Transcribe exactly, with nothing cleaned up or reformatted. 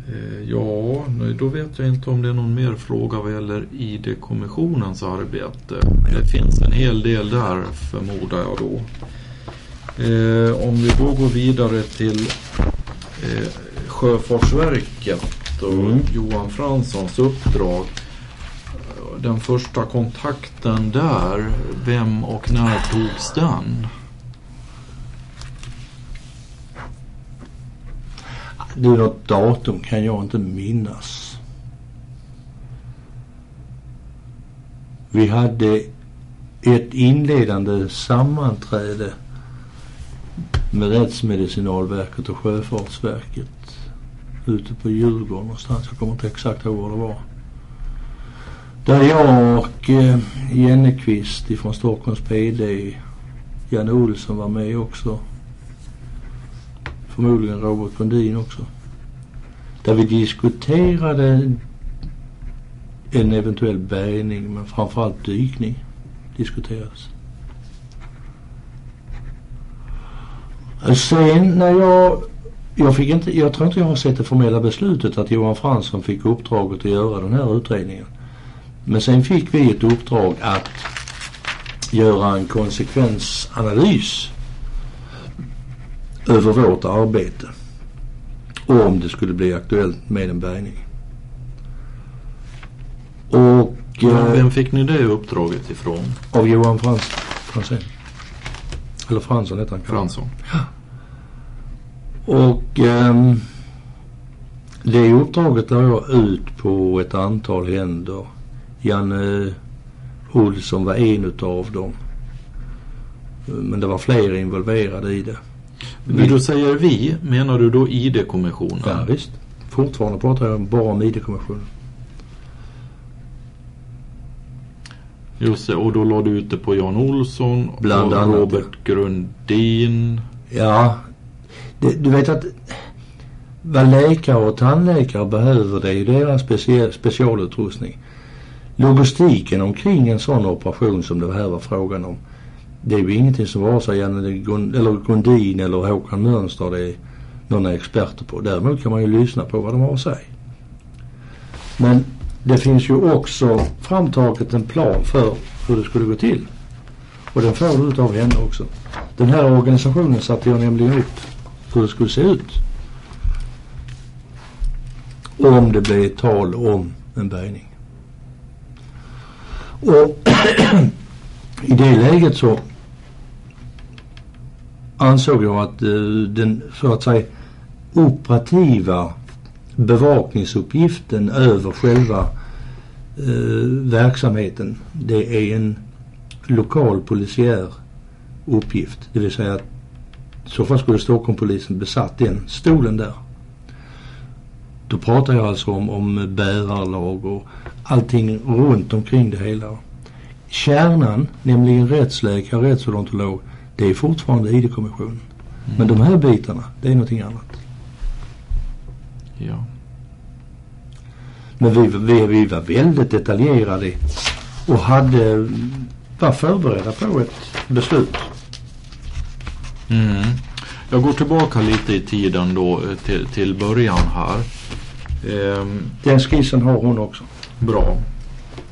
Ja, då vet jag inte om det är någon mer fråga vad gäller I D-kommissionens arbete. Det finns en hel del där, förmodar jag då. Eh, om vi då går vidare till eh, Sjöfartsverket och mm. Johan Franssons uppdrag. Den första kontakten där, vem och när togs den? Du, något datum kan jag inte minnas. Vi hade ett inledande sammanträde med Rättsmedicinalverket och Sjöfartsverket ute på Djurgården någonstans. Jag kommer inte exakt ihåg vad det var. Där jag och eh, Jennekvist ifrån Stockholms P D, Jan Olsson var med också. Förmodligen Robert Grundin också. Där vi diskuterade en eventuell bärgning, men framförallt dykning diskuterades. Sen när jag jag fick inte, jag tror inte jag har sett det formella beslutet att Johan Fransson fick uppdraget att göra den här utredningen. Men sen fick vi ett uppdrag att göra en konsekvensanalys över vårt arbete om det skulle bli aktuellt med en bärgning. Och ja, vem fick ni det uppdraget ifrån? Av Johan Frans, Fransson. Eller Fransson heter han. Fransson. Ja. Och um, det uppdraget la jag ut på ett antal händer. Janne Olsson var en utav dem. Men det var fler involverade i det. När du säger vi, menar du då I D-kommissionen? Ja, visst. Fortfarande pratar jag bara om I D-kommissionen. Just det, och då la du ut det på Jan Olsson bland och annat Robert Grundin. Ja, det, du vet att vad läkare och tandläkare behöver, det är ju deras specie, specialutrustning. Logistiken omkring en sån operation som det här var frågan om, det är ju ingenting som vare sig Jan eller Grundin eller Håkan Mönster det är någon är experter på. Däremot kan man ju lyssna på vad de har att säga. Men det finns ju också framtaget en plan för hur det skulle gå till. Och den får du ut av henne också. Den här organisationen satte jag nämligen upp hur det skulle se ut. Om det blev tal om en bärgning. Och i det läget så ansåg jag att uh, den, så att säga, operativa bevakningsuppgiften över själva uh, verksamheten, det är en lokal polisiär uppgift. Det vill säga att så fall skulle Stockholmspolisen besatt den stolen där. Då pratar jag alltså om, om bärarlag och allting runt omkring det hela. Kärnan, nämligen rättsläkare, rättsodontolog, det är fortfarande I D-kommissionen. Mm. Men de här bitarna, det är någonting annat. Ja. Men vi, vi, vi var väldigt detaljerade och hade var förberedda på ett beslut. Mm. Jag går tillbaka lite i tiden då till, till början här. Ehm. Den skissen har hon också. Bra.